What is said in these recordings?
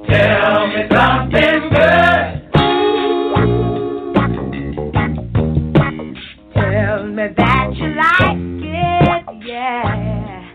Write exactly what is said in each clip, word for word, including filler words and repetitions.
Tell me something good. Tell me that you like it, yeah.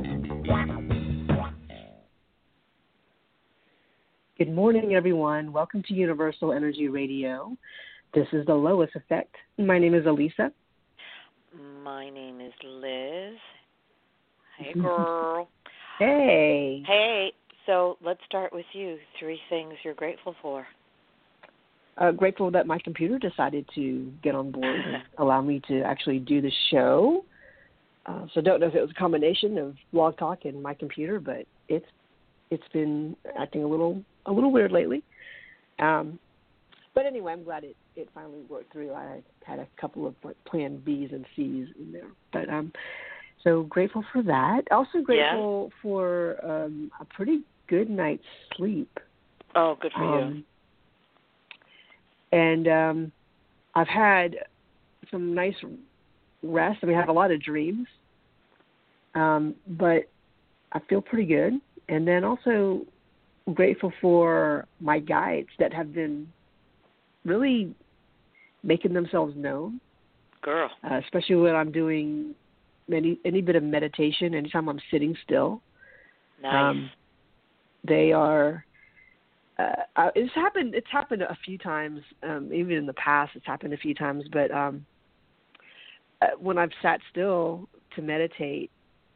Good morning, everyone. Welcome to Universal Energy Radio. This is the Lois Effect. My name is Elisa. My name is Liz. Hey, girl. Hey. Hey. So let's start with you. Three things you're grateful for. Uh, grateful that my computer decided to get on board and allow me to actually do the show. Uh, so don't know if it was a combination of Blog Talk and my computer, but it's it's been acting a little a little weird lately. Um, but anyway, I'm glad it, it finally worked through. I had a couple of like, plan B's and C's in there, but um, so grateful for that. Also grateful yeah. for um, a pretty good night's sleep. Oh, good for um, you. And um, I've had some nice rest. I mean, I have a lot of dreams, um, but I feel pretty good. And then also grateful for my guides that have been really making themselves known. Girl. Uh, especially when I'm doing any, any bit of meditation, anytime I'm sitting still. Nice. Um, they are... Uh, it's happened. It's happened a few times, um, even in the past. It's happened a few times. But um, uh, when I've sat still to meditate,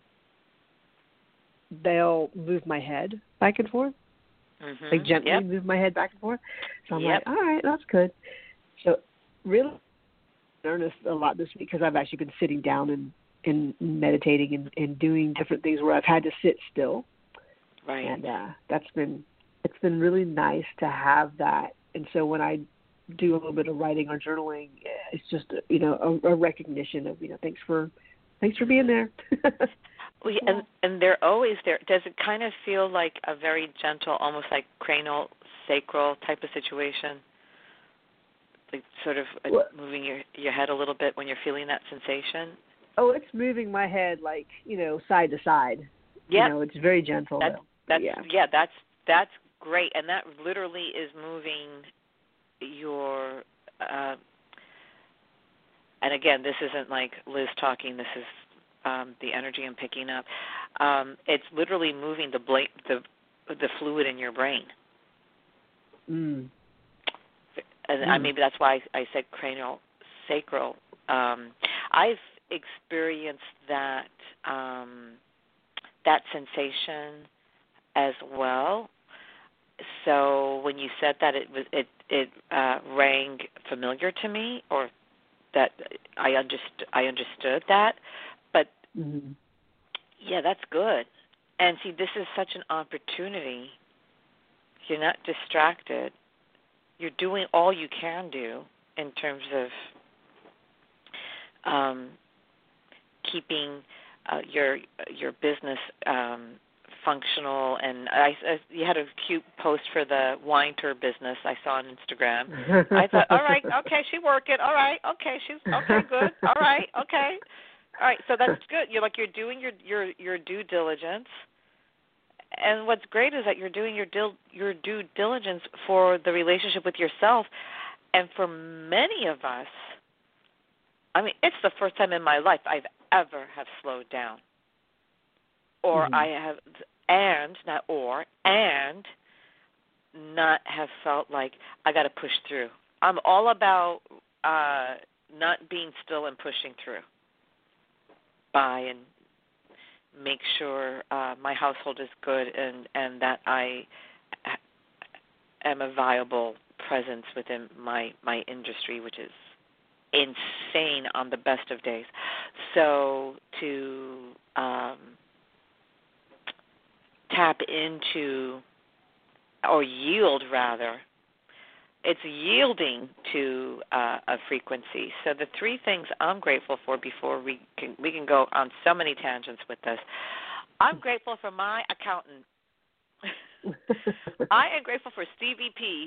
they'll move my head back and forth. Mm-hmm. They gently yep. move my head back and forth. So I'm yep. like, all right, that's good. So really earnest a lot this week because I've actually been sitting down and, and meditating and, and doing different things where I've had to sit still. Right. And uh, that's been. It's been really nice to have that. And so when I do a little bit of writing or journaling, it's just, you know, a, a recognition of, you know, thanks for thanks for being there. well, and, and they're always there. Does it kind of feel like a very gentle, almost like cranial, sacral type of situation? Like sort of what? moving your, your head a little bit when you're feeling that sensation? Oh, it's moving my head like, you know, side to side. Yeah. You know, it's very gentle. That's, that's, yeah. yeah, that's, that's great, and that literally is moving your, uh, and again, this isn't like Liz talking, this is um, the energy I'm picking up. Um, it's literally moving the, bla- the the fluid in your brain. Mm. And mm. I, maybe that's why I, I said cranial sacral. Um, I've experienced that um, that sensation as well. So when you said that, it was it it uh, rang familiar to me, or that I understood I understood that. But mm-hmm. yeah, that's good. And see, this is such an opportunity. You're not distracted. You're doing all you can do in terms of um, keeping uh, your your business Um, functional, and I, I, you had a cute post for the wine tour business I saw on Instagram. I thought, all right, okay, she working, all right, okay, she's okay, good, all right, okay, all right. So that's good. You're like you're doing your your your due diligence, and what's great is that you're doing your dil, your due diligence for the relationship with yourself, and for many of us, I mean, it's the first time in my life I've ever have slowed down. Or mm-hmm. I have, and, not or, and not have felt like I got to push through. I'm all about uh, not being still and pushing through. By and make sure uh, my household is good and, and that I am a viable presence within my, my industry, which is insane on the best of days. So to... Um, tap into, or yield rather, it's yielding to uh, a frequency. So the three things I'm grateful for before we can, we can go on so many tangents with this. I'm grateful for my accountant. I am grateful for Stevie P.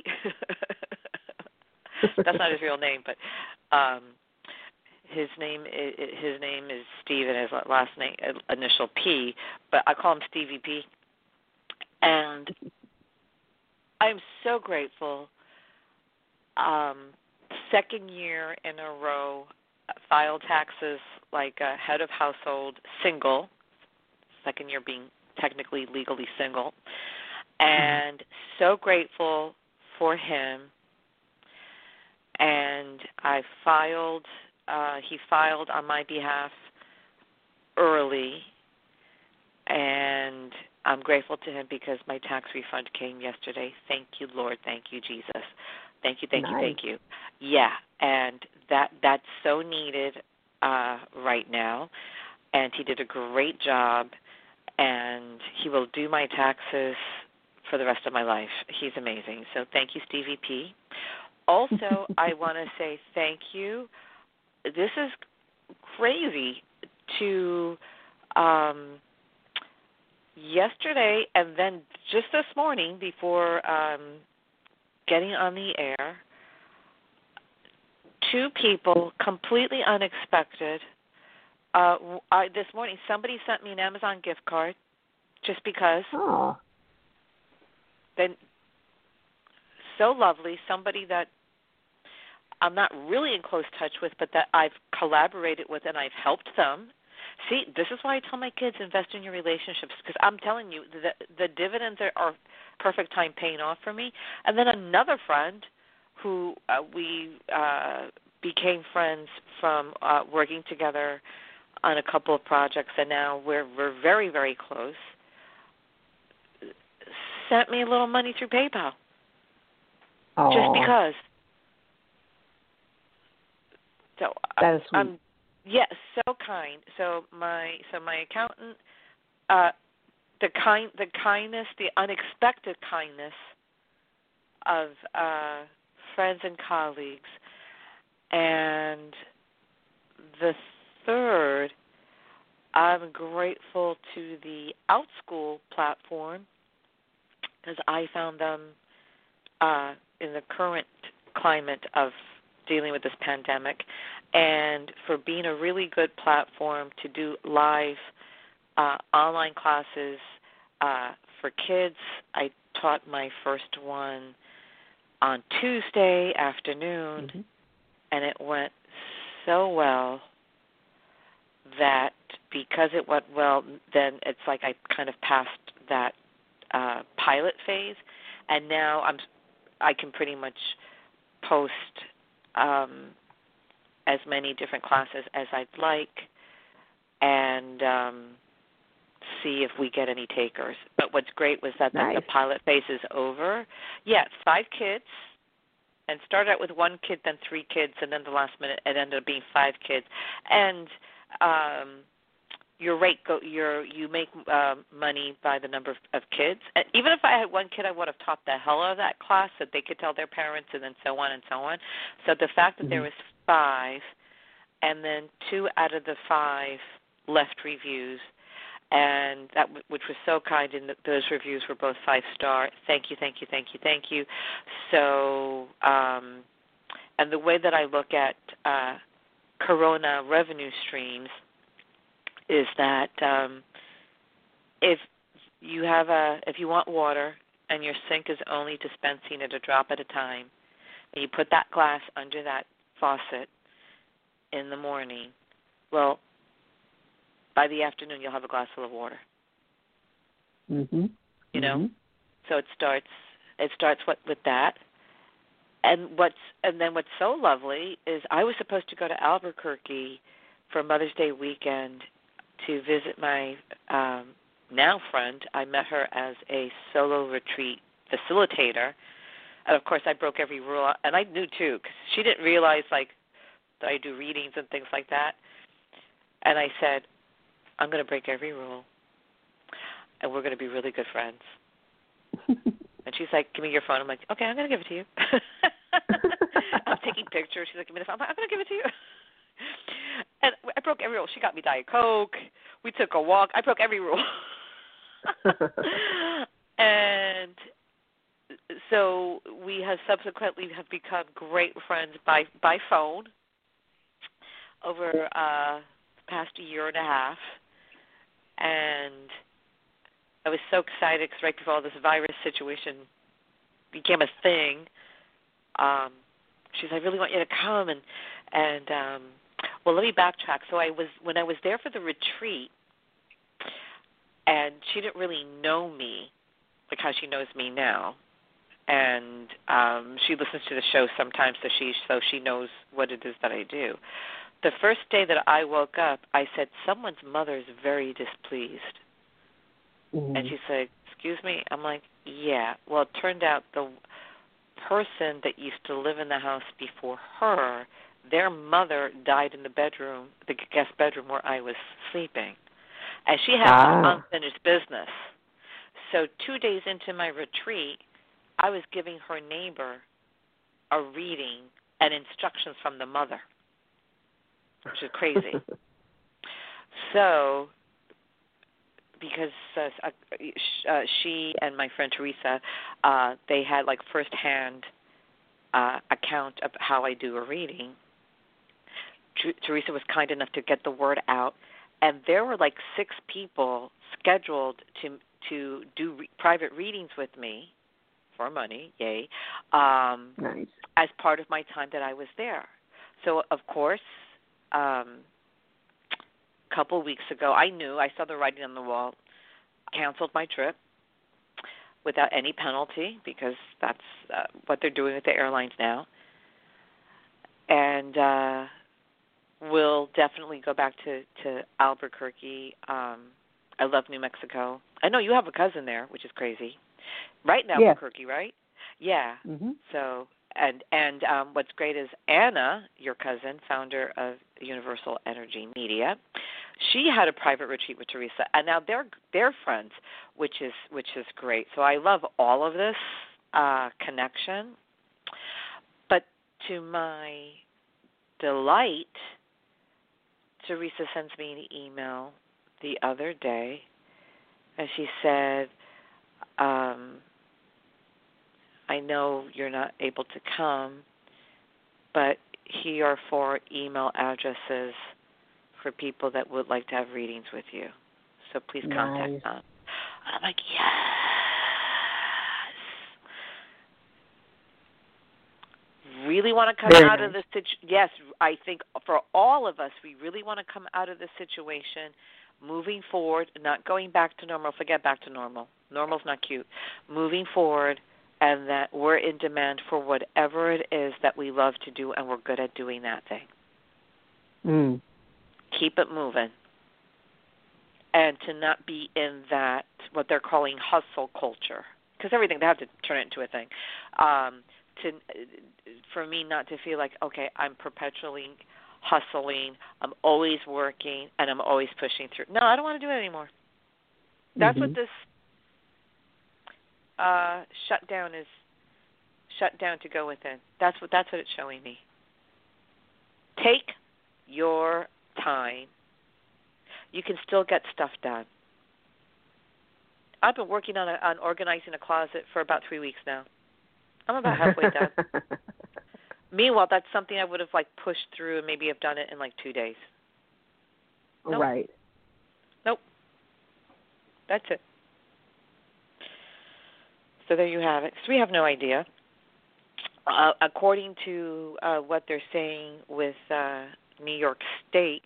That's not his real name, but um, his name is, his name is Steve and his last name initial P, but I call him Stevie P. And I'm so grateful. Um, second year in a row, filed taxes like a head of household, single. Second year being technically legally single. And so grateful for him. And I filed, uh, he filed on my behalf early. And I'm grateful to him because my tax refund came yesterday. Thank you, Lord. Thank you, Jesus. Thank you, thank nice. you, thank you. Yeah, and that that's so needed uh, right now. And he did a great job. And he will do my taxes for the rest of my life. He's amazing. So thank you, Stevie P. Also, I want to say thank you. This is crazy to um, yesterday and then just this morning before um, getting on the air, two people completely unexpected. Uh, I, this morning, somebody sent me an Amazon gift card just because. Oh. Then, so lovely. Somebody that I'm not really in close touch with, but that I've collaborated with and I've helped them. See, this is why I tell my kids, invest in your relationships, because I'm telling you, the, the dividends are, are perfect time paying off for me. And then another friend who uh, we uh, became friends from uh, working together on a couple of projects, and now we're we're very, very close, sent me a little money through PayPal. Aww. Just because. So that is sweet. Um, yes, so kind. So my so my accountant, uh, the kind the kindness, the unexpected kindness of uh, friends and colleagues, and the third, I'm grateful to the OutSchool platform because I found them uh, in the current climate of dealing with this pandemic, and for being a really good platform to do live uh, online classes uh, for kids. I taught my first one on Tuesday afternoon, mm-hmm. and it went so well that because it went well, then it's like I kind of passed that uh, pilot phase, and now I'm I can pretty much post um, as many different classes as I'd like, and um, see if we get any takers. But what's great was that nice. the, the pilot phase is over. Yeah, five kids, and started out with one kid, then three kids, and then the last minute it ended up being five kids. And um, your rate go, your you make um, money by the number of, of kids. And even if I had one kid, I would have taught the hell out of that class so they could tell their parents, and then so on and so on. So the fact that mm-hmm. there was five, and then two out of the five left reviews, and that which was so kind, and those reviews were both five star. Thank you, thank you, thank you, thank you. So, um, and the way that I look at uh, Corona revenue streams is that um, if you have a, if you want water and your sink is only dispensing it a drop at a time, and you put that glass under that faucet in the morning, well, by the afternoon you'll have a glass full of water. Mm-hmm. You know, mm-hmm. so it starts. It starts what, with that, and what's and then what's so lovely is I was supposed to go to Albuquerque for Mother's Day weekend to visit my um, now friend. I met her as a solo retreat facilitator, and of course I broke every rule, and I knew too because she didn't realize like that I do readings and things like that, and I said, I'm going to break every rule, and we're going to be really good friends. And she's like, give me your phone. I'm like, okay, I'm going to give it to you. I'm taking pictures. She's like, give me the phone. I'm, like, I'm going to give it to you. And I broke every rule. She got me Diet Coke. We took a walk. I broke every rule. And so we have subsequently have become great friends by, by phone over uh, the past year and a half. And I was so excited because right before all this virus situation, became a thing. Um, she's like, I really want you to come, and and um, well, let me backtrack. So I was when I was there for the retreat, and she didn't really know me like how she knows me now, and um, she listens to the show sometimes, so she so she knows what it is that I do. The first day that I woke up, I said, someone's mother is very displeased. Mm-hmm. And she said, excuse me? I'm like, yeah. Well, it turned out the person that used to live in the house before her, their mother died in the bedroom, the guest bedroom where I was sleeping. And she had ah. some unfinished business. So two days into my retreat, I was giving her neighbor a reading and instructions from the mother, which is crazy. So, because uh, uh, she and my friend Teresa, uh, they had like firsthand uh, account of how I do a reading. T- Teresa was kind enough to get the word out, and there were like six people scheduled to to do re- private readings with me for money, yay, um, nice. as part of my time that I was there. So, of course, um, a couple weeks ago, I knew, I saw the writing on the wall, canceled my trip without any penalty because that's uh, what they're doing with the airlines now. And uh, we'll definitely go back to, to Albuquerque. Um, I love New Mexico. I know you have a cousin there, which is crazy. Right in Albuquerque, yeah. right? Yeah. Mm-hmm. So, and and um, what's great is Anna, your cousin, founder of Universal Energy Media, she had a private retreat with Teresa, and now they're they're friends, which is which is great. So I love all of this uh, connection. But to my delight, Teresa sends me an email the other day, and she said, um, I know you're not able to come, but here are four email addresses for people that would like to have readings with you. So please contact nice. them. I'm like, yes. Really want to come Very out nice. of this situation. Yes, I think for all of us, we really want to come out of this situation, moving forward, not going back to normal. Forget back to normal. Normal's not cute. Moving forward, and that we're in demand for whatever it is that we love to do, and we're good at doing that thing. Mm. Keep it moving. And to not be in that, what they're calling hustle culture, because everything, they have to turn it into a thing. Um, to, for me not to feel like, okay, I'm perpetually hustling, I'm always working, and I'm always pushing through. No, I don't want to do it anymore. That's mm-hmm. what this uh, shutdown is, shut down to go within. That's what that's what it's showing me. Take your time. You can still get stuff done. I've been working on a, on organizing a closet for about three weeks now. I'm about halfway done. Meanwhile, that's something I would have like pushed through and maybe have done it in like two days. Nope. Right. Nope. That's it. So there you have it. So we have no idea. Uh, according to uh, what they're saying with uh, New York State,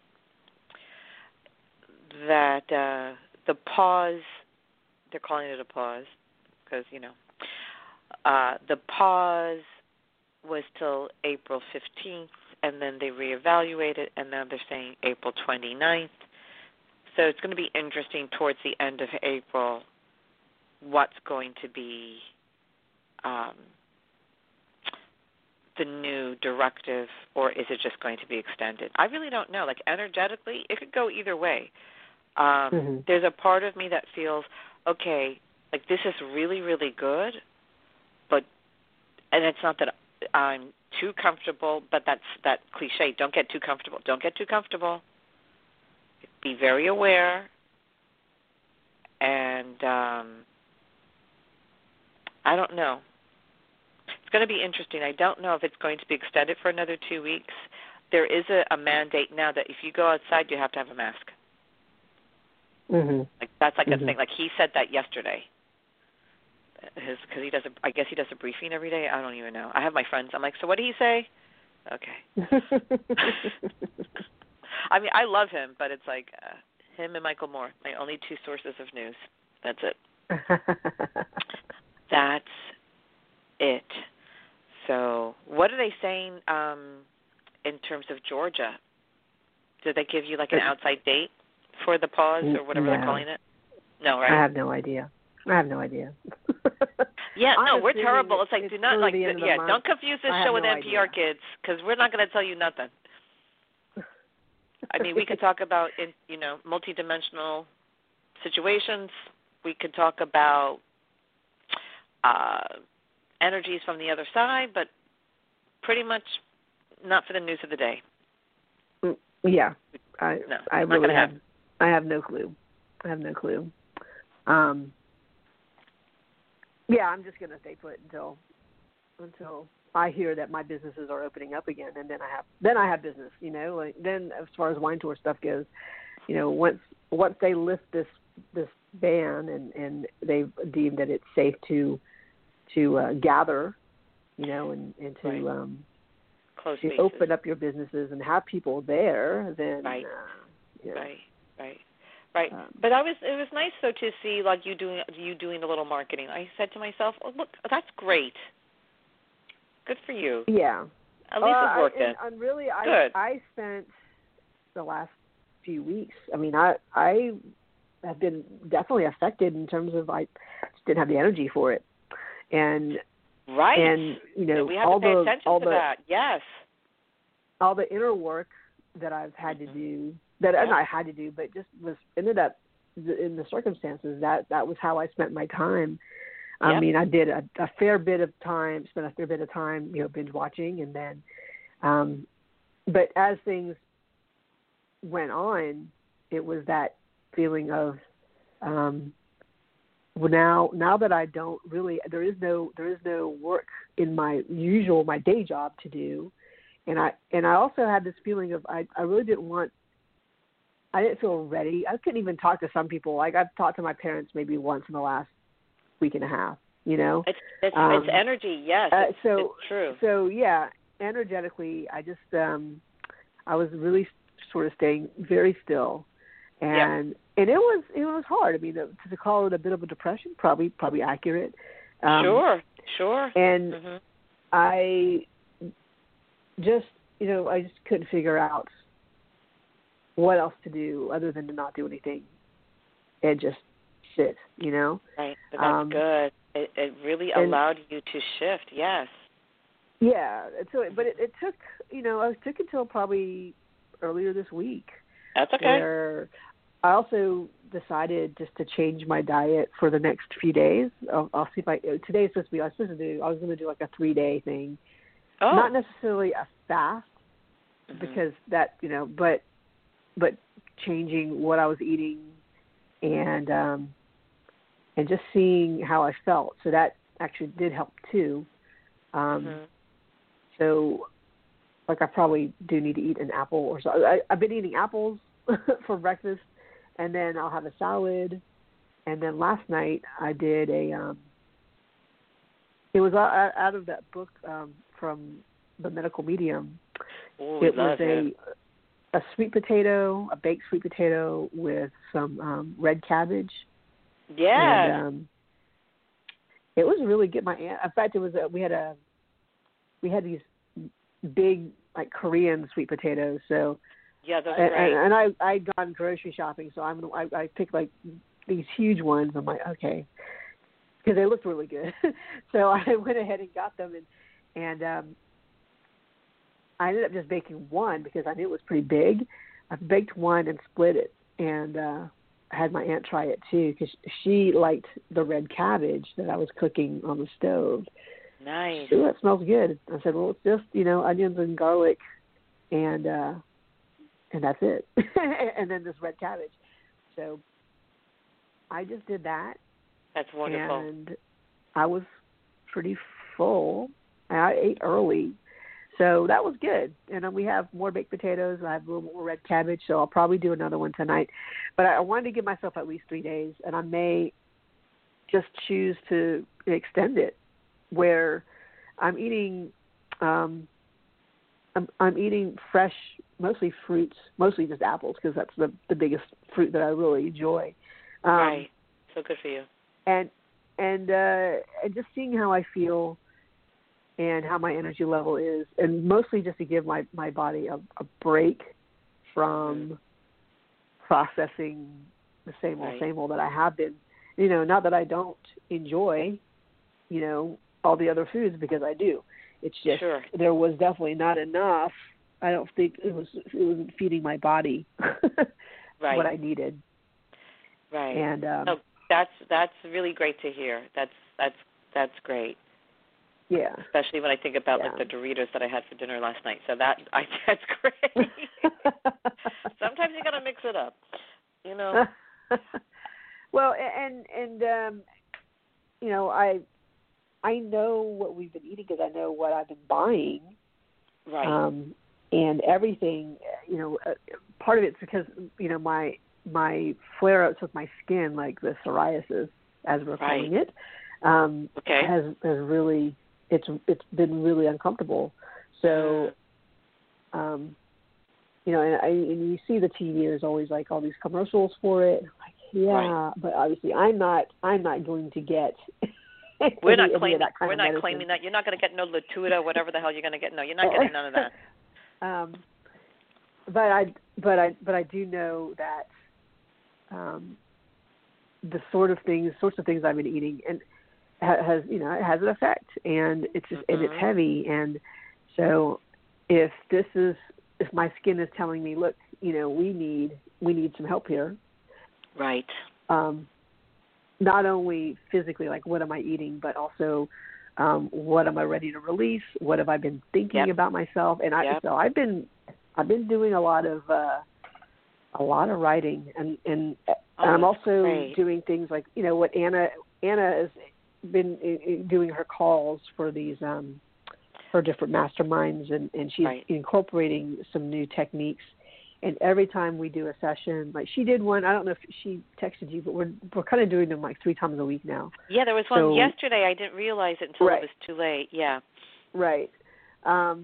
that uh, the pause, they're calling it a pause because, you know, uh, the pause was till April fifteenth, and then they reevaluated, and now they're saying April twenty-ninth. So it's going to be interesting towards the end of April what's going to be um, the new directive, or is it just going to be extended? I really don't know. Like, energetically, it could go either way. Um, mm-hmm. There's a part of me that feels, okay, like this is really, really good, but, and it's not that I'm too comfortable, but that's that cliche, don't get too comfortable. Don't get too comfortable. Be very aware, and um, I don't know. It's going to be interesting. I don't know if it's going to be extended for another two weeks. There is a, a mandate now that if you go outside, you have to have a mask. Mm-hmm. Like that's like mm-hmm. a thing. Like he said that yesterday. his because he does. A, I guess he does a briefing every day. I don't even know. I have my friends. I'm like, so what do you say? Okay. I mean, I love him, but it's like uh, him and Michael Moore, my only two sources of news. That's it. That's it. So, what are they saying um, in terms of Georgia? Did they give you like an outside date for the pause or whatever no. they're calling it? No, right? I have no idea. I have no idea. Yeah, I'm no, we're terrible. It's like it's do not like yeah. yeah. Don't confuse this show with no N P R idea. kids because we're not going to tell you nothing. I mean, we could talk about in you know multidimensional situations. We could talk about uh, energies from the other side, but pretty much not for the news of the day. Yeah, I no, I really have happen. I have no clue. I have no clue. Um, yeah, I'm just gonna stay put until until I hear that my businesses are opening up again, and then I have then I have business. You know, like then as far as wine tour stuff goes, you know, once once they lift this this ban and and they've deemed that it's safe to to uh, gather, you know, and and to right. um, Close to spaces. open up your businesses and have people there, then right, uh, yeah. right, right, right. Um, but I was it was nice though to see like you doing you doing a little marketing. I said to myself, oh, look, that's great. Good for you. Yeah. At least uh, it's working. I, and, and really, I Good. I spent the last few weeks. I mean, I I have been definitely affected in terms of I just didn't have the energy for it, and right. and you know we have all to pay the attention all to the that. Yes. all the inner work that I've had mm-hmm. to do that yeah. and I had to do, but just was ended up in the circumstances that that was how I spent my time. I yep. mean, I did a, a fair bit of time, spent a fair bit of time, you know, binge watching, and then, um, but as things went on, it was that feeling of, um, well, now now that I don't really, there is no there is no work in my usual my day job to do, and I and I also had this feeling of I I really didn't want. I didn't feel ready. I couldn't even talk to some people. Like I've talked to my parents maybe once in the last week and a half, you know. It's it's, um, it's energy, yes. Uh, it's, so it's true. So yeah, energetically, I just um, I was really sort of staying very still, and yep. and it was it was hard. I mean, to, to call it a bit of a depression, probably probably accurate. Um, sure, sure. And mm-hmm. I just you know I just couldn't figure out what else to do other than to not do anything and just sit, you know. Right, but that's um, good. It, it really and, allowed you to shift. Yes. Yeah. So, but it, it took, you know, it took until probably earlier this week. That's okay. Where I also decided just to change my diet for the next few days. I'll, I'll see if I. Today's supposed to be. I was supposed to do. I was going to do like a three day thing. Oh. Not necessarily a fast, mm-hmm. because that, you know, but but changing what I was eating and um, and just seeing how I felt. So that actually did help too. Um, mm-hmm. So, like, I probably do need to eat an apple or so. I, I've been eating apples for breakfast, and then I'll have a salad. And then last night I did a. Um, it was out, out of that book um, from the Medical Medium. Ooh, it was love a. it. A sweet potato, a baked sweet potato with some um, red cabbage. Yeah. And um, it was really good. My aunt, in fact, it was a, we had a we had these big like Korean sweet potatoes. So yeah, those and, are great. and, and I I'd gone grocery shopping, so I'm I, I picked like these huge ones. I'm like, okay, because they looked really good. So I went ahead and got them, and and um, I ended up just baking one because I knew it was pretty big. I baked one and split it, and uh, I had my aunt try it too because she liked the red cabbage that I was cooking on the stove. Nice. Ooh, that smells good. I said, well, it's just, you know, onions and garlic, and uh, and that's it. And then this red cabbage. So I just did that. That's wonderful. And I was pretty full. And I ate early. So that was good. And then we have more baked potatoes. I have a little more red cabbage, so I'll probably do another one tonight. But I wanted to give myself at least three days, and I may just choose to extend it, where I'm eating, um, I'm, I'm eating fresh, mostly fruits, mostly just apples, because that's the the biggest fruit that I really enjoy. Um, right. So good for you. And and uh, and just seeing how I feel and how my energy level is, and mostly just to give my, my body a, a break from mm-hmm. processing the same old, right. same old that I have been. You know, not that I don't enjoy, you know, all the other foods, because I do. It's just sure. there was definitely not enough. I don't think it was it wasn't feeding my body right. what I needed. Right. And um, oh, that's that's really great to hear. That's that's that's great. Yeah. Especially when I think about yeah. like the Doritos that I had for dinner last night. So that I that's great. Sometimes you got to mix it up, you know. Well, and and um, you know, I I know what we've been eating because I know what I've been buying. Right. Um, and everything, you know, uh, part of it's because you know my my flare-ups with my skin, like the psoriasis, as we're right. calling it, um, okay. has has really it's it's been really uncomfortable. So, mm. um, you know, and, I, and you see the T V. There's always like all these commercials for it. Like, yeah, right. but obviously, I'm not. I'm not going to get. We're any, not claiming. that kind we're of not medicine. claiming that. You're not going to get no Latuda, whatever the hell you're going to get. No, you're not getting none of that. um, but I, but I, but I do know that um, the sort of things, sorts of things I've been eating, and ha- has, you know, it has an effect, and it's just, mm-hmm. and it's heavy, and so if this is, if my skin is telling me, look, you know, we need, we need some help here, right? Um, not only physically, like what am I eating, but also um, what am I ready to release? What have I been thinking yep. about myself? And I, yep. so I've been, I've been doing a lot of, uh, a lot of writing, and and, oh, and I'm also great. doing things like, you know, what Anna Anna has been uh, doing her calls for these um, her different masterminds, and, and she's right. incorporating some new techniques. And every time we do a session, like she did one, I don't know if she texted you, but we're we're kind of doing them like three times a week now. Yeah, there was one so, yesterday. I didn't realize it until right. it was too late. Yeah. Right. Um,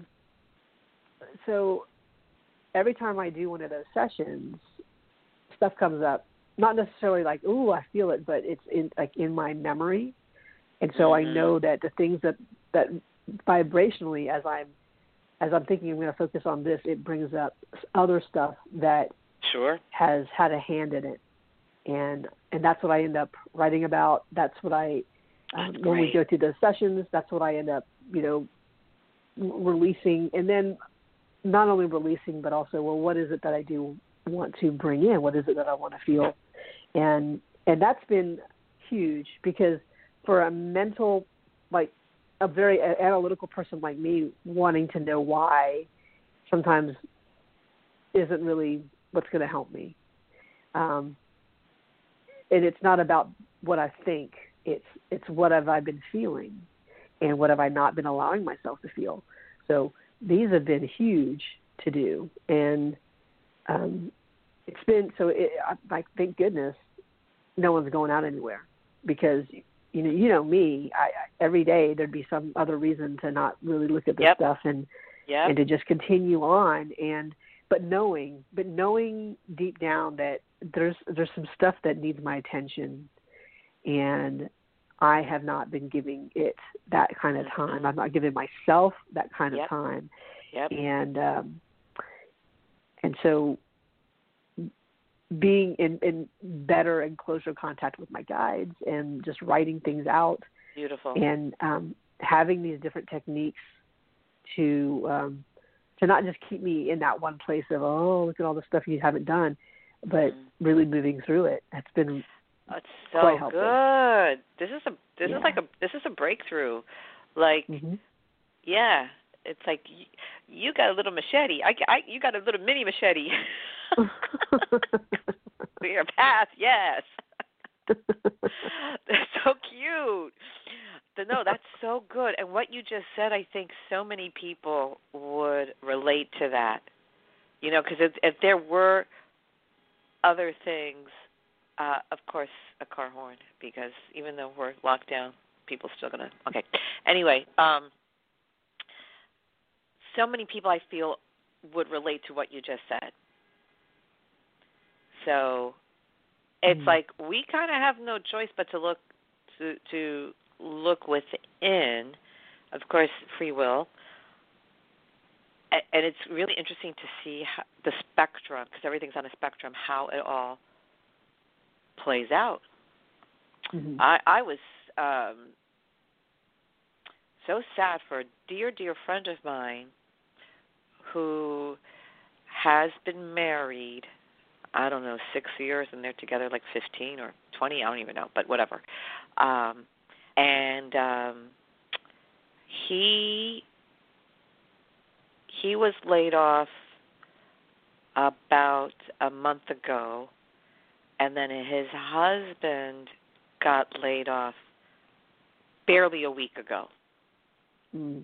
so every time I do one of those sessions, stuff comes up. Not necessarily like, ooh, I feel it, but it's in like in my memory, and so mm-hmm. I know that the things that that vibrationally, as I'm as I'm thinking I'm going to focus on this, it brings up other stuff that sure has had a hand in it, and and that's what I end up writing about. That's what I um, when we go through those sessions, that's what I end up, you know, releasing, and then not only releasing, but also, well, what is it that I do want to bring in? What is it that I want to feel? And and that's been huge, because for a mental, like a very analytical person like me, wanting to know why sometimes isn't really what's going to help me. Um, and it's not about what I think. It's it's what have I been feeling, and what have I not been allowing myself to feel. So these have been huge to do, and um, it's been so. It, like, thank goodness, no one's going out anywhere, because you know you know me. I, I every day there'd be some other reason to not really look at this yep. stuff, and yep. and to just continue on. And but knowing, but knowing deep down that there's there's some stuff that needs my attention, and I have not been giving it that kind of time. Mm-hmm. I'm not giving myself that kind yep. of time. Yep. And um, and so being in, in better and closer contact with my guides, and just writing things out. Beautiful. And um, having these different techniques to um, to not just keep me in that one place of, oh, look at all the stuff you haven't done, but mm. really moving through it. That's been That's so quite helpful. good. This is a this yeah. is like a this is a breakthrough. Like, mm-hmm. yeah, it's like you, you got a little machete. I, I you got a little mini machete. Your path, yes. That's so cute. No, that's so good. And what you just said, I think so many people would relate to that. You know, because if, if there were other things Uh, of course, a car horn, because even though we're locked down, people still gonna. Okay. Anyway, um, so many people I feel would relate to what you just said. So it's mm. like we kind of have no choice but to look to to look within. Of course, free will. And it's really interesting to see how the spectrum, because everything's on a spectrum, how it all plays out. Mm-hmm. I, I was um, so sad for a dear, dear friend of mine who has been married, I don't know, six years, and they're together like fifteen or twenty, I don't even know, but whatever. Um, and um, he he was laid off about a month ago, and then his husband got laid off barely a week ago. Mm.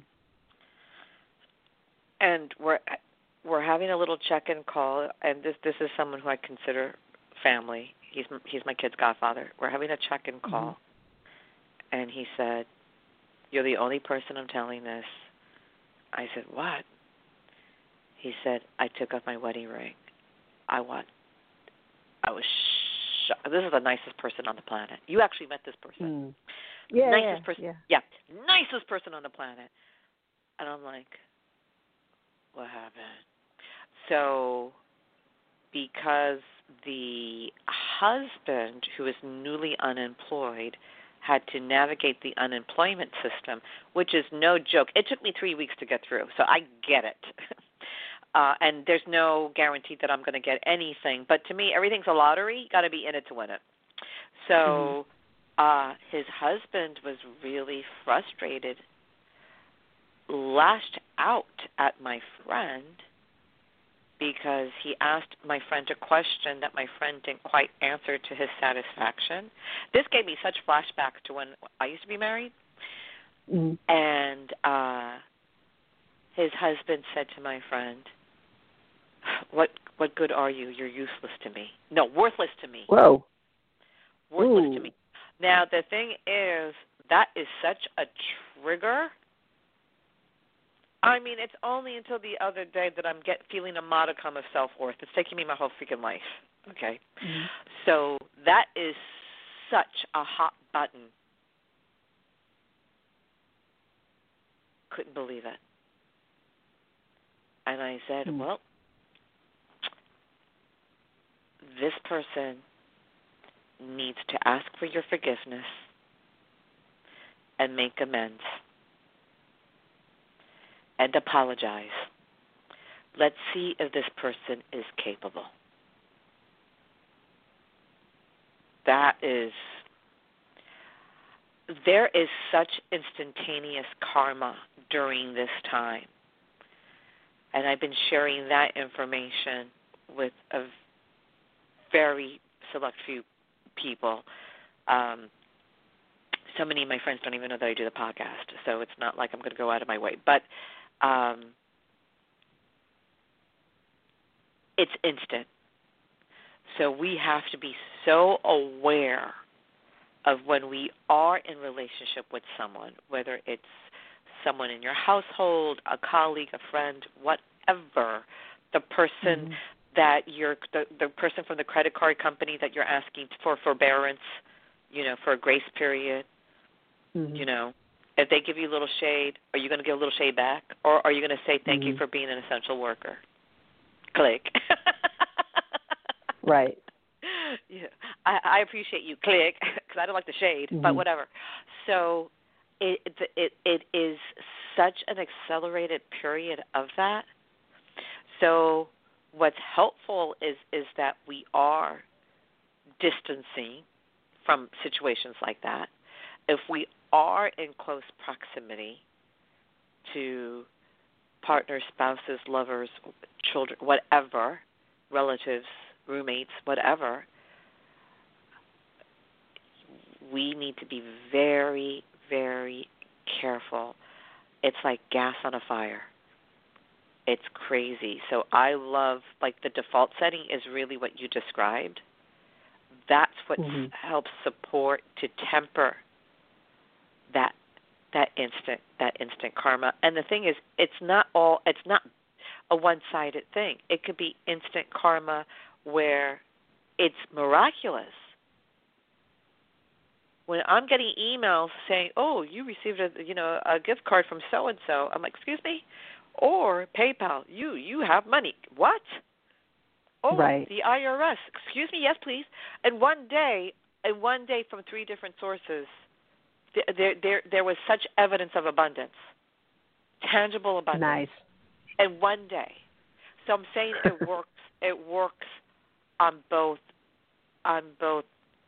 And we're we're having a little check-in call, and this this is someone who I consider family. He's he's my kid's godfather. We're having a check-in call, mm-hmm. and he said, "You're the only person I'm telling this." I said, "What?" He said, "I took off my wedding ring. I want. I was shocked. This is the nicest person on the planet. You actually met this person. Mm. Yeah, nicest yeah, person. Yeah. yeah, nicest person on the planet." And I'm like, what happened? So, because the husband, who is newly unemployed, had to navigate the unemployment system, which is no joke. It took me three weeks to get through, so I get it. Uh, and there's no guarantee that I'm going to get anything. But to me, everything's a lottery. You got to be in it to win it. So mm-hmm. uh, his husband was really frustrated, lashed out at my friend because he asked my friend a question that my friend didn't quite answer to his satisfaction. This gave me such flashbacks to when I used to be married. Mm-hmm. And uh, his husband said to my friend, What what good are you? You're useless to me. No, worthless to me. Whoa. Worthless Ooh. to me. Now, the thing is, that is such a trigger. I mean, it's only until the other day that I'm get feeling a modicum of self-worth. It's taking me my whole freaking life, okay? Mm-hmm. So that is such a hot button. Couldn't believe it. And I said, mm-hmm. well, this person needs to ask for your forgiveness and make amends and apologize. Let's see if this person is capable. That is, there is such instantaneous karma during this time. And I've been sharing that information with a very select few people. Um, so many of my friends don't even know that I do the podcast, so it's not like I'm going to go out of my way. But um, it's instant. So we have to be so aware of when we are in relationship with someone, whether it's someone in your household, a colleague, a friend, whatever, the person mm-hmm. that you're, the, the person from the credit card company that you're asking for forbearance, you know, for a grace period, mm-hmm. you know, if they give you a little shade, are you going to give a little shade back? Or are you going to say thank mm-hmm. you for being an essential worker? Click. Right. Yeah, I, I appreciate you. Click, because I don't like the shade, mm-hmm. but whatever. So it, it it is such an accelerated period of that. So what's helpful is is that we are distancing from situations like that. If we are in close proximity to partners, spouses, lovers, children, whatever, relatives, roommates, whatever, we need to be very, very careful. It's like gas on a fire. It's crazy. So I love, like, the default setting is really what you described. that's what mm-hmm. helps support to temper that that instant that instant karma. And the thing is, it's not all it's not a one-sided thing. It could be instant karma where it's miraculous. When I'm getting emails saying, "Oh, you received a you know a gift card from so and so," I'm like, "Excuse me," or PayPal, "You you have money." What? Oh, right. the I R S. Excuse me, yes, please. And one day, and one day from three different sources, there there there was such evidence of abundance, tangible abundance. Nice. And one day, so I'm saying it works. It works on both on both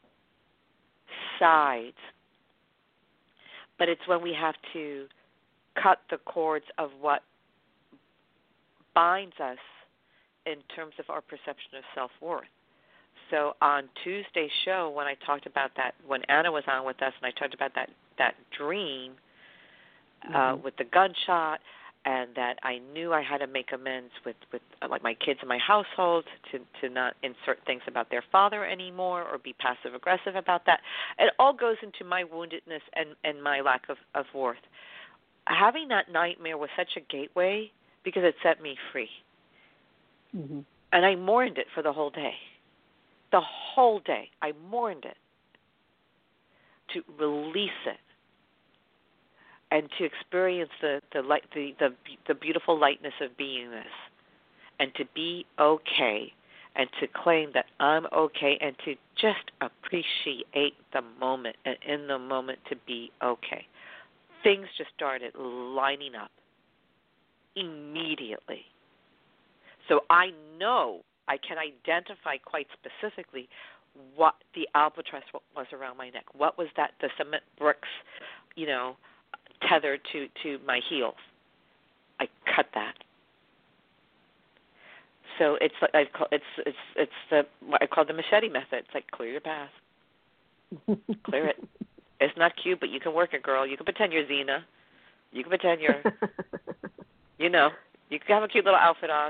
sides, but it's when we have to cut the cords of what binds us in terms of our perception of self-worth. So on Tuesday's show, when I talked about that, when Anna was on with us, and I talked about that that dream uh, mm-hmm. with the gunshot, and that I knew I had to make amends with, with uh, like my kids in my household to, to not insert things about their father anymore or be passive-aggressive about that. It all goes into my woundedness and, and my lack of, of worth. Having that nightmare was such a gateway because it set me free. Mm-hmm. And I mourned it for the whole day. The whole day. I mourned it to release it. And to experience the the light, the, the the beautiful lightness of beingness, and to be okay, and to claim that I'm okay, and to just appreciate the moment, and in the moment to be okay. Things just started lining up immediately. So I know I can identify quite specifically what the albatross was around my neck. What was that? The cement bricks, you know, tethered to, to my heels. I cut that. So it's I call it's it's it's the what I call the machete method. It's like clear your path, clear it. It's not cute, but you can work it, girl. You can pretend you're Xena. You can pretend you're, you know, you can have a cute little outfit on,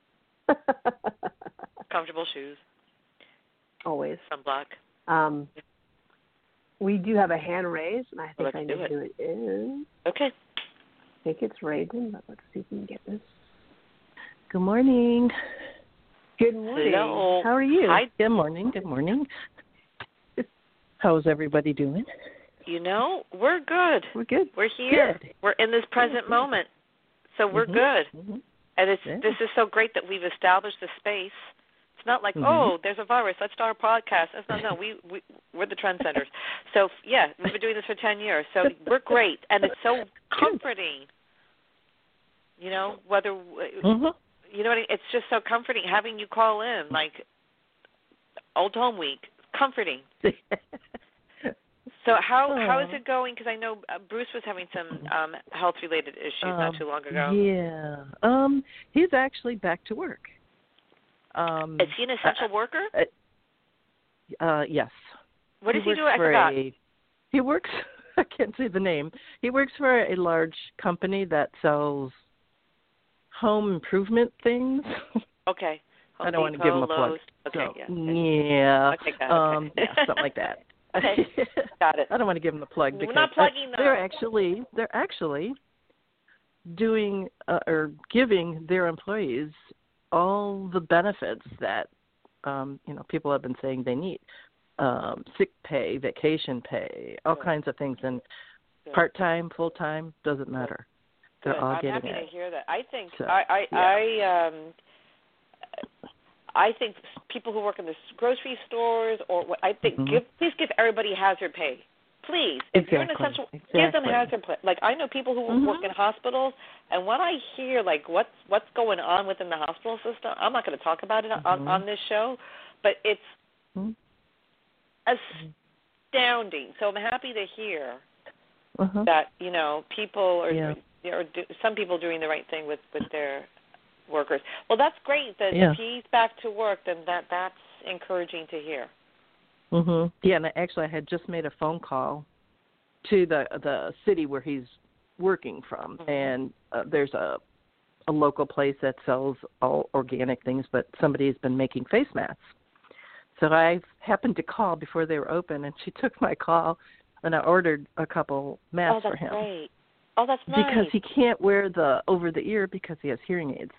comfortable shoes, always sunblock. Um, we do have a hand raised, and I think Let's I do know it. who it is. Okay. I think it's Raven, but let's see if we can get this. Good morning. Good morning. Hello. How are you? Hi. Good morning. Good morning. How's everybody doing? You know, we're good. We're good. We're here. Good. We're in this present Good. moment. So we're mm-hmm. good. Mm-hmm. And it's yeah. this is so great that we've established the space. It's not like, mm-hmm. oh, there's a virus, let's start a podcast. It's not, no, we, we, we're the trendsetters. So, yeah, we've been doing this for ten years. So we're great. And it's so comforting, you know, whether, mm-hmm. you know what I mean? It's just so comforting having you call in, like Old Home Week, comforting. So how oh. how is it going? Because I know uh, Bruce was having some um, health-related issues um, not too long ago. Yeah. Um, he's actually back to work. Um, Is he an essential uh, worker? Uh, uh, yes. What does he, he do? I for forgot. A, he works, I can't say the name. He works for a large company that sells home improvement things. Okay. Home I don't want to Depot, give him a plug. Lowe's. Okay, so, yeah. Yeah. Okay, got it. Um, Okay. yeah, something like that. Okay, got it. I don't want to give them a plug because We're not plugging uh, they're them. actually they're actually doing uh, or giving their employees all the benefits that um, you know people have been saying they need: um, sick pay, vacation pay, all Good. kinds of things, and Good. part time, full time doesn't matter. They're Good. all I'm getting happy it. to hear that. I think So, I I, yeah. I um I think people who work in the grocery stores or what I think mm-hmm. give please give everybody hazard pay. Please, if exactly. you're an essential, exactly. give them hazard pay. Like I know people who mm-hmm. work in hospitals, and when I hear like what's what's going on within the hospital system, I'm not going to talk about it mm-hmm. on on this show, but it's mm-hmm. astounding. So I'm happy to hear uh-huh. that you know people are, yeah. are do, some people doing the right thing with, with their workers. Well, that's great that yeah. if he's back to work, then that that's encouraging to hear. Mhm. Yeah, and actually, I had just made a phone call to the the city where he's working from, mm-hmm. and uh, there's a a local place that sells all organic things, but somebody's been making face masks. So I happened to call before they were open, and she took my call, and I ordered a couple masks oh, for him. that's great. Oh, that's nice. Because he can't wear the over-the-ear because he has hearing aids.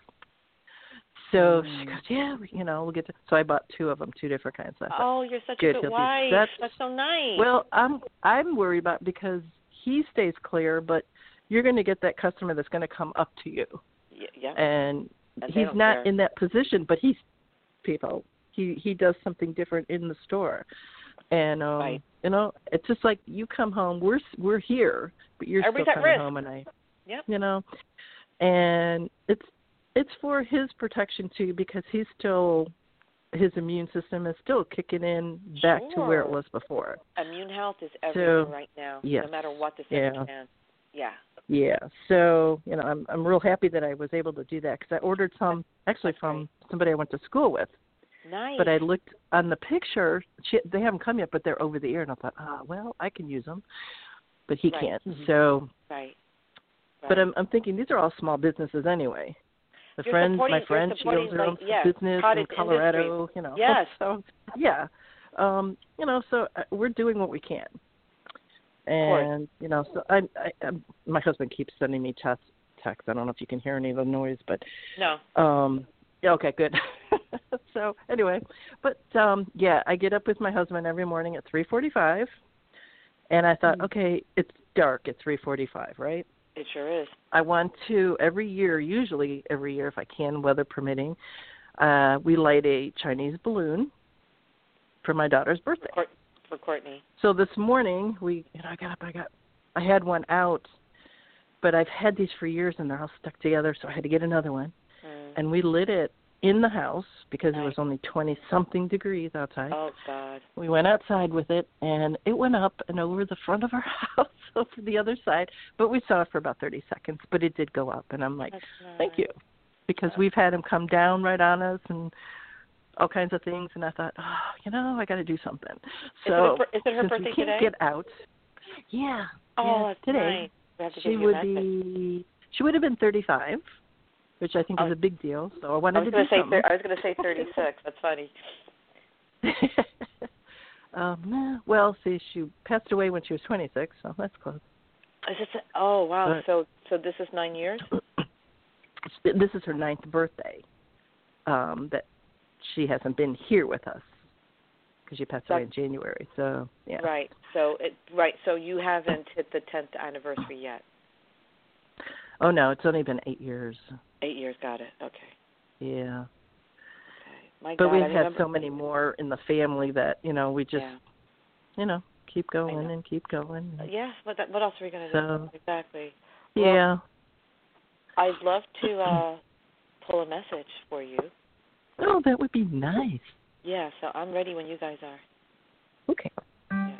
So mm. she goes, yeah, you know, we'll get to. So I bought two of them, two different kinds. I thought, oh, you're such good, a good he'll be wife. set. That's so nice. Well, I'm I'm worried about because he stays clear, but you're going to get that customer that's going to come up to you. Y- yeah. And, and he's not care. in that position, but he's people. He he does something different in the store. And um right. you know, it's just like you come home, we're we're here, but you're Everybody's still at coming risk. home, and I Yep. you know. And it's it's for his protection too, because he's still his immune system is still kicking in back sure. to where it was before. Immune health is everything so, right now, yes. no matter what the yeah. circumstance. Yeah. Yeah. So, you know, I'm I'm real happy that I was able to do that because I ordered some actually That's from great. somebody I went to school with. Nice. But I looked on the picture. She, they haven't come yet, but they're over the ear, and I thought, ah, well, I can use them, but he right. can't. Mm-hmm. So, right. right. But I'm I'm thinking these are all small businesses anyway. The You're friends, my friend, she owns her like, own yeah, business in Colorado. Industry. You know. Yes. So yeah, um, you know, so uh, we're doing what we can. And you know, so I, I, I, my husband keeps sending me text. Text. I don't know if you can hear any of the noise, but no. Um, yeah, okay, good. So anyway, but um, yeah, I get up with my husband every morning at three forty-five, and I thought, mm-hmm. okay, it's dark at three forty-five, right? It sure is. I want to every year, usually every year if I can, weather permitting, uh, we light a Chinese balloon for my daughter's birthday. For, for Courtney. So this morning we, you know, I got up, I got, I had one out, but I've had these for years and they're all stuck together, so I had to get another one, mm. and we lit it in the house because nice. It was only twenty-something degrees outside. Oh, God. We went outside with it, and it went up and over the front of our house over the other side. But we saw it for about thirty seconds, but it did go up. And I'm like, nice. Thank you. Because we've had them come down right on us and all kinds of things. And I thought, oh, you know, I got to do something. So is it, is it her since birthday we can't today? get out. Yeah. Oh, yeah, that's today. Nice. We have to she give you would a be, she would have been thirty-five. Which I think oh. is a big deal. So I wanted I was to do say something. Thir- I was going to say thirty-six. That's funny. um, well, see, she passed away when she was twenty-six, so that's close. Is this a, oh, wow. But, so so this is nine years? This is her ninth birthday um, that she hasn't been here with us because she passed away in January. So, yeah. Right. So, it, right. So you haven't hit the tenth anniversary yet? Oh, no, it's only been eight years. Eight years, got it. Okay. Yeah. Okay. My but God, we've I had remember... so many more in the family that, you know, we just, yeah. you know, keep going and keep going. Uh, yeah. What, that, what else are we going to so, do? Exactly. Well, yeah. I'd love to uh, pull a message for you. Oh, that would be nice. Yeah, so I'm ready when you guys are. Okay. Yeah.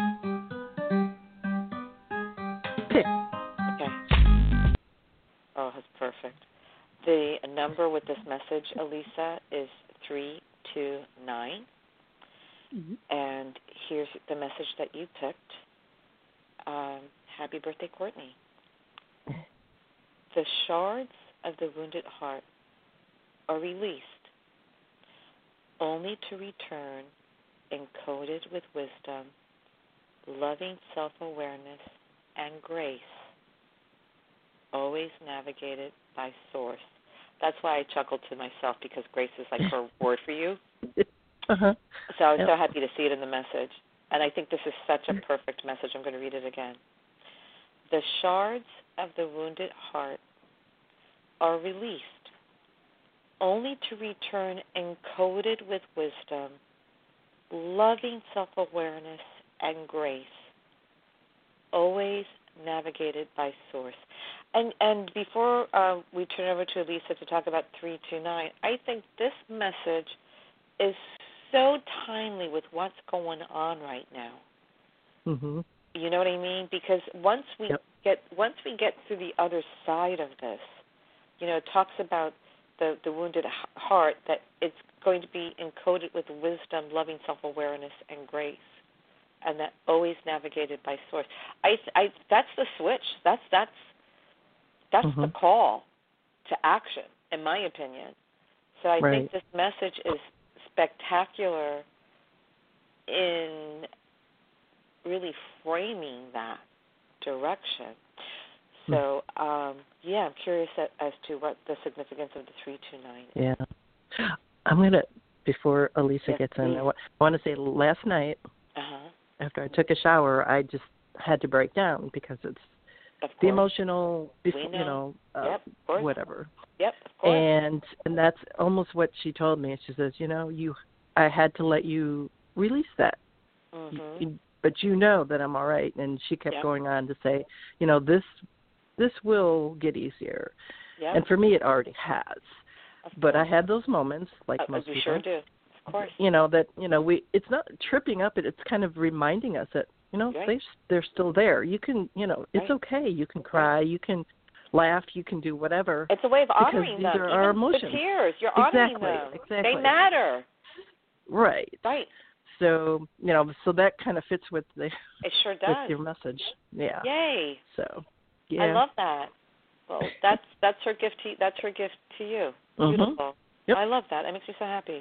Pick. Okay. Oh, that's perfect. The number with this message, Elisa, is three two nine. Mm-hmm. And here's the message that you picked. Um, happy birthday, Courtney. The shards of the wounded heart are released, only to return encoded with wisdom, loving self-awareness, and grace, always navigated by Source. That's why I chuckled to myself, because grace is like her word for you. Uh-huh. So I was yep. so happy to see it in the message. And I think this is such a perfect message. I'm going to read it again. The shards of the wounded heart are released, only to return encoded with wisdom, loving self-awareness, and grace, always navigated by Source. And and before uh, we turn over to Elisa to talk about three two nine, I think this message is so timely with what's going on right now. Mm-hmm. You know what I mean? Because once we yep. get once we get to the other side of this, you know, it talks about the, the wounded heart, that it's going to be encoded with wisdom, loving self-awareness, and grace, and that always navigated by Source. I, I that's the switch. That's that's that's mm-hmm. the call to action, in my opinion. So I right. think this message is spectacular in really framing that direction. So, um, yeah, I'm curious as, as to what the significance of the three two nine is. Yeah. I'm going to, before Elisa yes, gets please. in, I wa- I want to say last night, uh-huh. after I took a shower, I just had to break down because it's of the course. emotional, before, We know. you know, uh, yep, of course. whatever. Yep, of course. And and that's almost what she told me. She says, you know, you, I had to let you release that. Mm-hmm. You, but you know that I'm all right. And she kept yep. going on to say, you know, this this will get easier. Yep. And for me, it already has. Of but course. I had those moments, like uh, most we people. sure do. Of course. You know, that, you know, we, it's not tripping up. It, it's kind of reminding us that, you know, right. they, they're still there. You can, you know, it's right. okay. You can cry. Right. You can laugh. You can do whatever. It's a way of honoring these them. are Even our emotions. the tears, you're honoring exactly. them. Exactly. They matter. Right. Right. So, you know, so that kind of fits with the it sure does. with your message. Yeah. Yay. So, yeah. I love that. Well, that's that's her gift to that's her gift to you. Beautiful. Mm-hmm. Yep. I love that. It makes me so happy.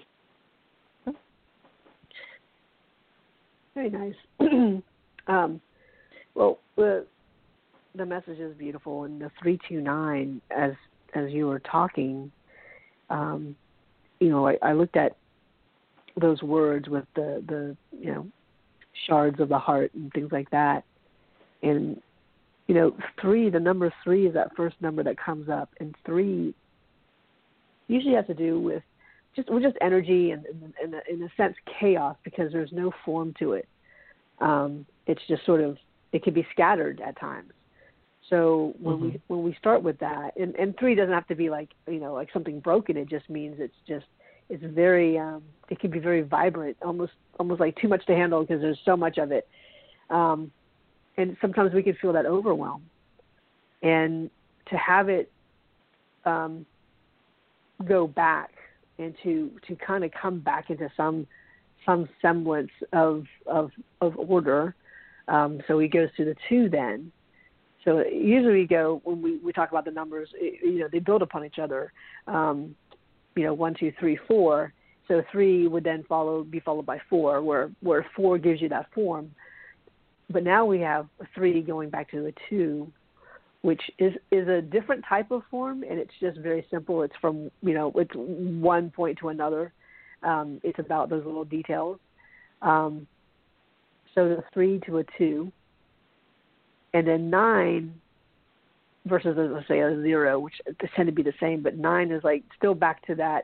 Very nice. um, well, the the message is beautiful, and the three two nine, as as you were talking, um, you know, I, I looked at those words with the the you know shards of the heart and things like that, and you know, three, the number three is that first number that comes up, and three usually has to do with just with just energy and, and, and in a sense, chaos, because there's no form to it. Um, it's just sort of, it can be scattered at times. So when mm-hmm. we when we start with that, and, and three doesn't have to be like, you know, like something broken. It just means it's just, it's very, um, it can be very vibrant, almost almost like too much to handle because there's so much of it. Um, and sometimes we can feel that overwhelm. And to have it um, go back and to, to kind of come back into some some semblance of of, of order. Um, so he goes to the two then. So usually we go, when we, we talk about the numbers, it, you know, they build upon each other. Um, you know, one, two, three, four. So three would then follow be followed by four, where, where four gives you that form. But now we have a three going back to a two, which is, is a different type of form, and it's just very simple. It's from, you know, it's one point to another. Um, it's about those little details. Um, so the three to a two, and then nine versus, let's say, a zero, which tend to be the same, but nine is like still back to that,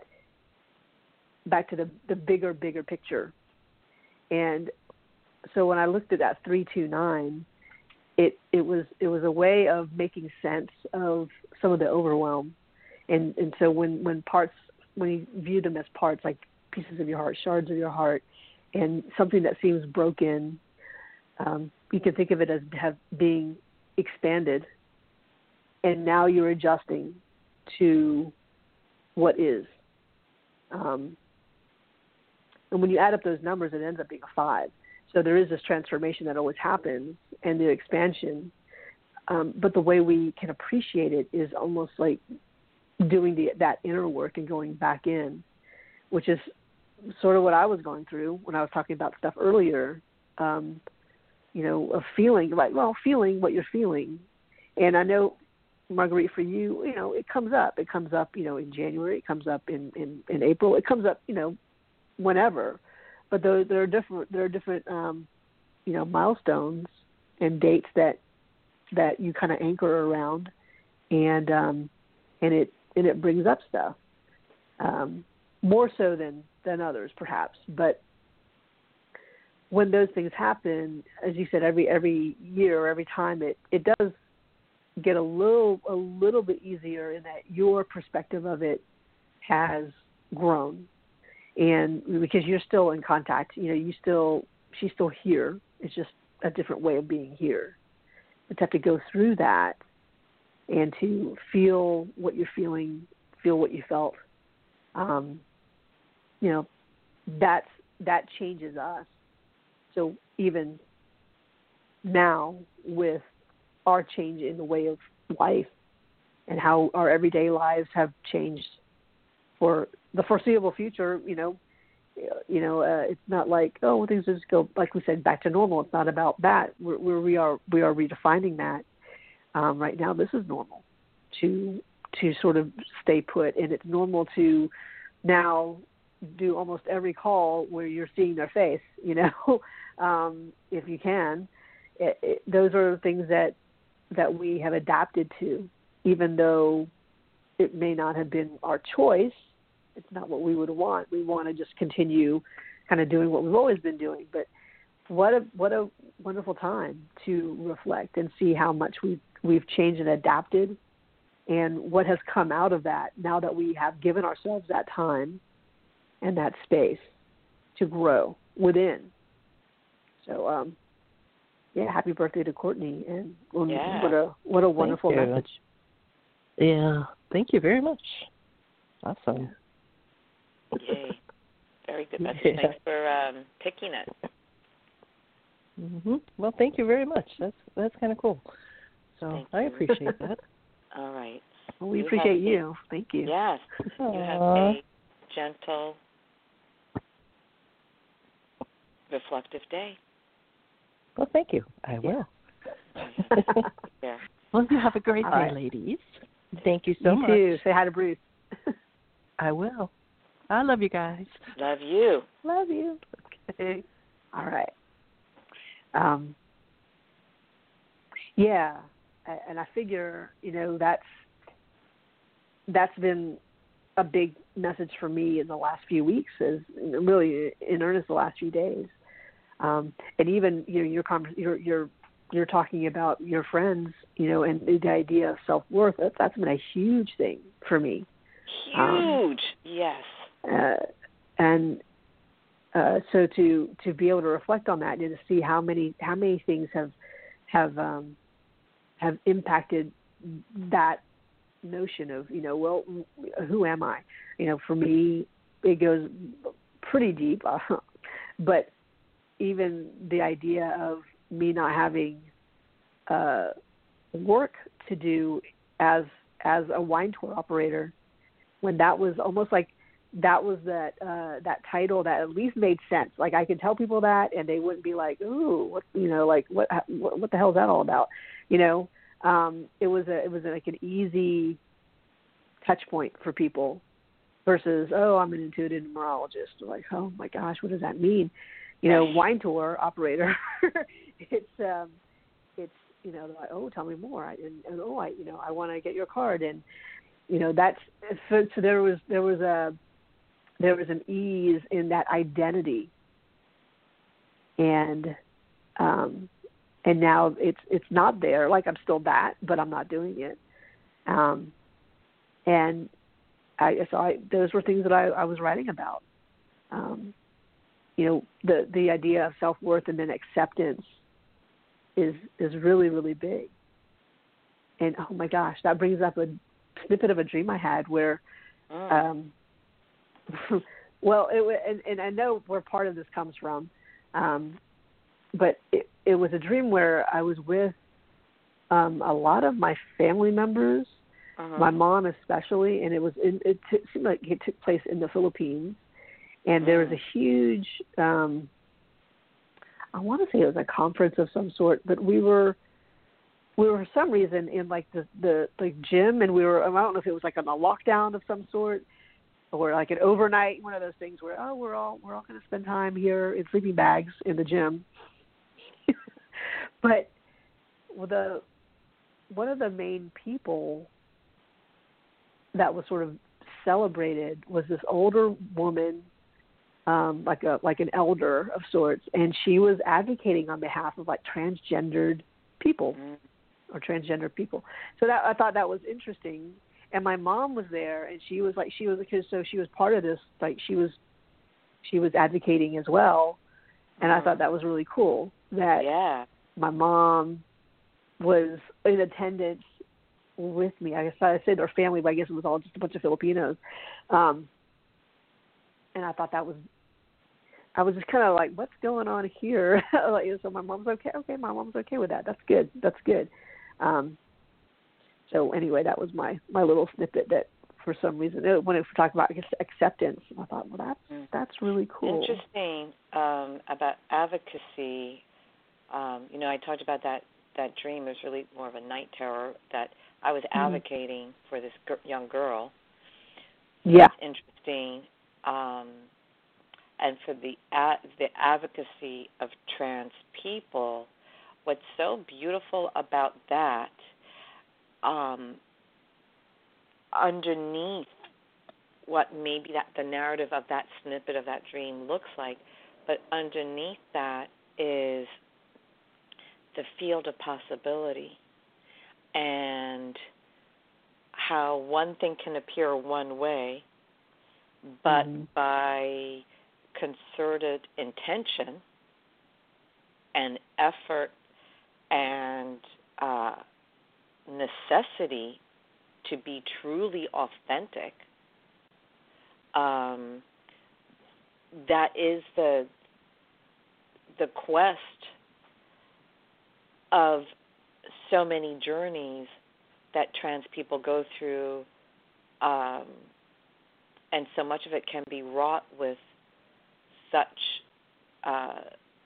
back to the, the bigger, bigger picture. And so when I looked at that three two nine, it it was it was a way of making sense of some of the overwhelm, and and so when when parts when you view them as parts like pieces of your heart, shards of your heart, and something that seems broken, um, you can think of it as have being expanded, and now you're adjusting to what is. Um, and when you add up those numbers, it ends up being a five. So there is this transformation that always happens and the expansion. Um, but the way we can appreciate it is almost like doing the, that inner work and going back in, which is sort of what I was going through when I was talking about stuff earlier, um, you know, of feeling, like, well, feeling what you're feeling. And I know, Marguerite, for you, you know, it comes up. It comes up, you know, in January. It comes up in, in, in April. It comes up, you know, whenever. But there, there are different, there are different, um, you know, milestones and dates that that you kind of anchor around, and um, and it and it brings up stuff um, more so than than others, perhaps. But when those things happen, as you said, every every year or every time, it it does get a little a little bit easier in that your perspective of it has grown. And because you're still in contact, you know, you still, she's still here. It's just a different way of being here. But to have to go through that and to feel what you're feeling, feel what you felt, um, you know, that's, that changes us. So even now with our change in the way of life and how our everyday lives have changed for the foreseeable future, you know, You know, uh, it's not like, oh, well, things just go, like we said, back to normal. It's not about that. We're, we're, we are we are redefining that. Um, right now, this is normal to to sort of stay put, and it's normal to now do almost every call where you're seeing their face. You know, um, if you can, it, it, those are things that that we have adapted to, even though it may not have been our choice. It's not what we would want. We want to just continue kind of doing what we've always been doing. But what a what a wonderful time to reflect and see how much we've, we've changed and adapted, and what has come out of that now that we have given ourselves that time and that space to grow within. So, um, yeah, happy birthday to Courtney, and yeah. what a what a wonderful Thank you. message. Yeah, thank you very much. Awesome. Yay. Very good message. Yeah. Thanks for um, picking it. Mm-hmm. Well, thank you very much. That's that's kind of cool. So Thank I you. appreciate that. All right. Well, we You appreciate have a- you. Thank you. Yes. You have Aw. a gentle, reflective day. Well, thank you. I will. Yeah. Well, you have a great All day, right. ladies. Thank you so you much. too. Say hi to Bruce. I will. I love you guys. Love you. Love you. Okay. All right. Um, yeah, a- and I figure, you know, that's that's been a big message for me in the last few weeks, is really in earnest the last few days. Um, and even, you know, your convers- you're you're you're talking about your friends, you know, and the idea of self-worth. That, that's been a huge thing for me. Huge. Um, yes. Uh, and uh, so to to be able to reflect on that and to see how many how many things have have um, have impacted that notion of, you know, well, who am I? You know, for me, it goes pretty deep. Uh, but even the idea of me not having uh, work to do as as a wine tour operator, when that was almost like that was that uh, that title that at least made sense. Like I could tell people that, and they wouldn't be like, "Ooh, what?" You know, like what? What, what the hell is that all about? You know, um, it was a it was like an easy touch point for people versus, oh, I'm an intuitive neurologist. Like, oh my gosh, what does that mean? You know, wine tour operator. it's um, it's you know, like, oh, tell me more. I, and, and oh, I you know, I want to get your card, and you know, that's so, so there was there was a there was an ease in that identity, and um, and now it's it's not there. Like I'm still that, but I'm not doing it. Um, and I so I those were things that I, I was writing about. Um, you know, the the idea of self-worth and then acceptance is is really really big. And oh my gosh, that brings up a snippet of a dream I had where, Mm. um, well, it, and, and I know where part of this comes from, um, but it, it was a dream where I was with um, a lot of my family members, Uh-huh. my mom especially, and it was in, it t- seemed like it took place in the Philippines, and there was a huge, um, I want to say it was a conference of some sort, but we were. We were for some reason in like the, the like gym, and we were, I don't know if it was like on a lockdown of some sort or like an overnight, one of those things where, oh, we're all, we're all going to spend time here in sleeping bags in the gym. But the, one of the main people that was sort of celebrated was this older woman, um, like a, like an elder of sorts. And she was advocating on behalf of like transgendered people. Mm-hmm. or transgender people. So that I thought that was interesting. And my mom was there, and she was like, she was, because so she was part of this, like she was, she was advocating as well. And uh-huh. I thought that was really cool that yeah. my mom was in attendance with me. I guess I said their family, but I guess it was all just a bunch of Filipinos. Um, and I thought that was, I was just kind of like, what's going on here? Like, so my mom's okay. Okay, my mom's okay with that. That's good. That's good. Um, so anyway, that was my, my little snippet that for some reason. It, when it talked about acceptance, I thought, well, that's Mm. that's really cool. Interesting um, about advocacy. Um, you know, I talked about that, that dream. It was really more of a night terror that I was mm-hmm. advocating for this g- young girl. Yeah. It's interesting. Um, and for the ad, the advocacy of trans people, what's so beautiful about that, um, underneath what maybe that the narrative of that snippet of that dream looks like, but underneath that is the field of possibility and how one thing can appear one way, but mm-hmm. by concerted intention and effort and uh, necessity to be truly authentic, um, that is the the quest of so many journeys that trans people go through, um, and so much of it can be wrought with such uh,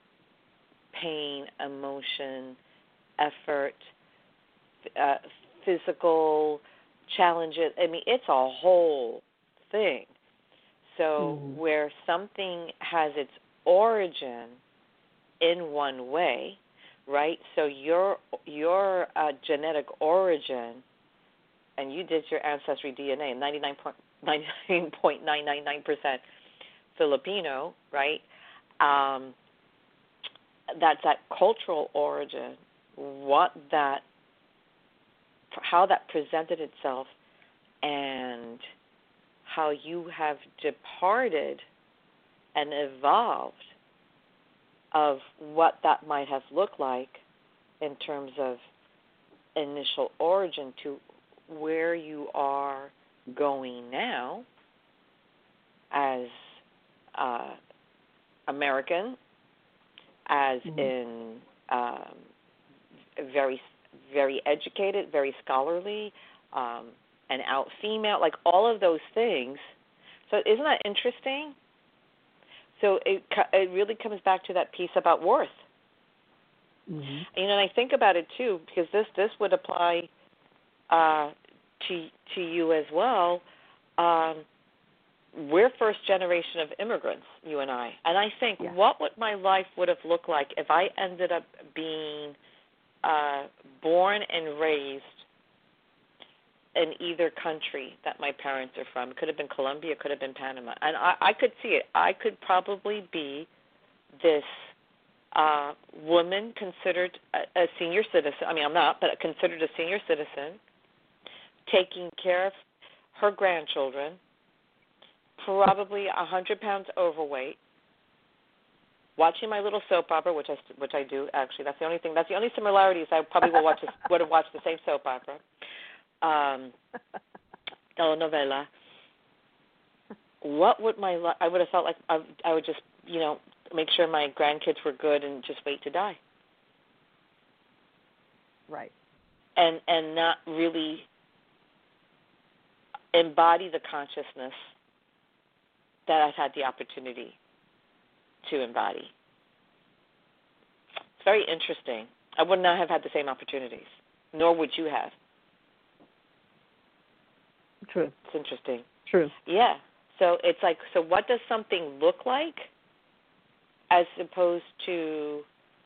pain, emotion, effort, uh, physical challenges. I mean, it's a whole thing. So mm-hmm. where something has its origin in one way, right? So your your uh, genetic origin, and you did your ancestry D N A, ninety-nine point nine nine nine percent Filipino, right? Um, that's that cultural origin, what that, how that presented itself, and how you have departed and evolved of what that might have looked like in terms of initial origin to where you are going now as uh, American, as mm-hmm. in um, very, very educated, very scholarly, um, an out female, like all of those things. So isn't that interesting? So it it really comes back to that piece about worth. Mm-hmm. You know, and I think about it too, because this this would apply uh, to to you as well. Um, we're first generation of immigrants, you and I, and I think, yeah. what would my life would have looked like if I ended up being uh, born and raised in either country that my parents are from. It could have been Colombia, it could have been Panama. And I, I could see it. I could probably be this uh, woman considered a, a senior citizen. I mean, I'm not, but considered a senior citizen, taking care of her grandchildren, probably one hundred pounds overweight, watching my little soap opera, which I, which I do, actually. That's the only thing. That's the only similarities. I probably will watch this, would have watched the same soap opera. Um, telenovela. What would my li- I would have felt like I, I would just, you know, make sure my grandkids were good and just wait to die. Right. And and not really embody the consciousness that I've had the opportunity to embody. It's very interesting. I would not have had the same opportunities, nor would you have. True. It's interesting. True. Yeah. So it's like, so what does something look like as opposed to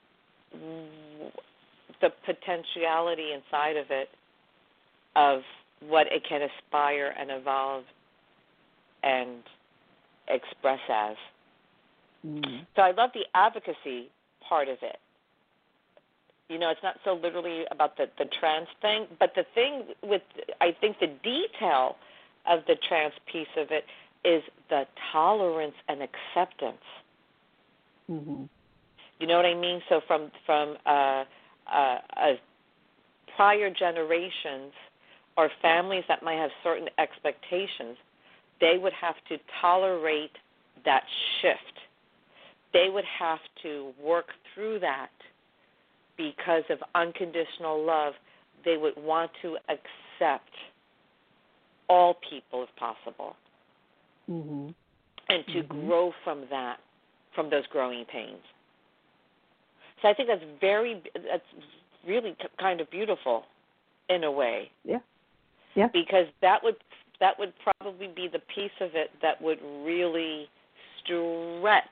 the potentiality inside of it of what it can aspire and evolve and express as. Mm. So I love the advocacy part of it. You know, it's not so literally about the, the trans thing, but the thing with, I think the detail of the trans piece of it is the tolerance and acceptance. Mm-hmm. You know what I mean? So from, from uh, uh, uh, prior generations or families that might have certain expectations, they would have to tolerate that shift. They would have to work through that because of unconditional love. They would want to accept all people if possible, mm-hmm. and to mm-hmm. grow from that, from those growing pains. So I think that's very, that's really kind of beautiful in a way. Yeah. Yeah. Because that would that would probably be the piece of it that would really stretch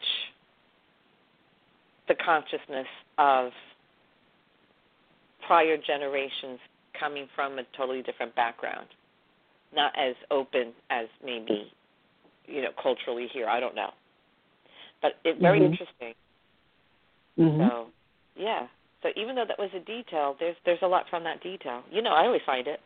the consciousness of prior generations coming from a totally different background, not as open as maybe, you know, culturally here. I don't know. But it's very mm-hmm. interesting. Mm-hmm. So, yeah. So even though that was a detail, there's there's a lot from that detail. You know, I always find it.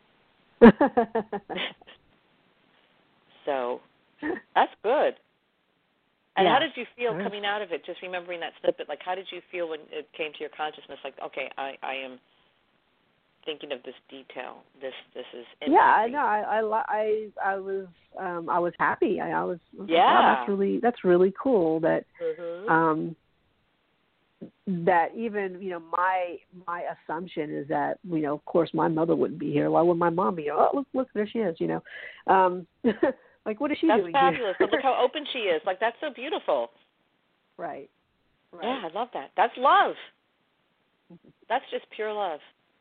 So that's good. And yeah. how did you feel coming out of it, just remembering that snippet? Like, how did you feel when it came to your consciousness? Like, okay, I, I am thinking of this detail. This this is interesting. Yeah, no, I I I, I was um, I was happy. I, I was yeah. Like, wow, that's really that's really cool. That mm-hmm. um, that even you know my my assumption is that you know of course my mother wouldn't be here. Why would my mom be here? Oh, look look there she is. You know. Um, Like, what is she that's doing fabulous. here? But look how open she is. Like, that's so beautiful. Right. Right. Yeah, I love that. That's love. That's just pure love.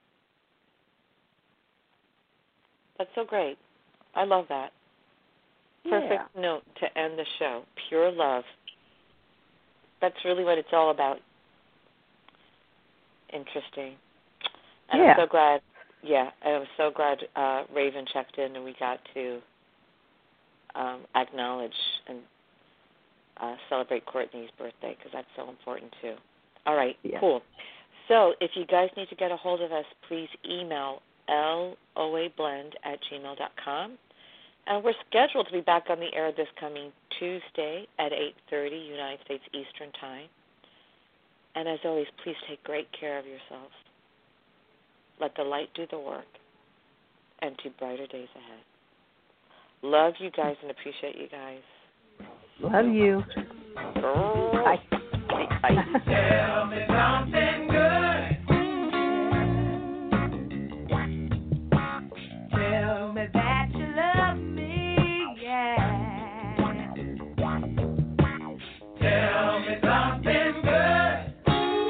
That's so great. I love that. Perfect yeah. note to end the show. Pure love. That's really what it's all about. Interesting. And yeah. I'm so glad, yeah, I'm so glad uh, Raven checked in and we got to Um, acknowledge and uh, celebrate Courtney's birthday because that's so important too. All right, yeah. cool. So if you guys need to get a hold of us, please email loablend at gmail dot com. And we're scheduled to be back on the air this coming Tuesday at eight thirty United States Eastern Time. And as always, please take great care of yourselves. Let the light do the work and to brighter days ahead. Love you guys and appreciate you guys. Love you. Oh. Bye. Bye. Tell me something good. Tell me that you love me, yeah. Tell me something good.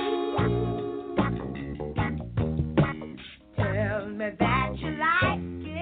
Tell me that you like it.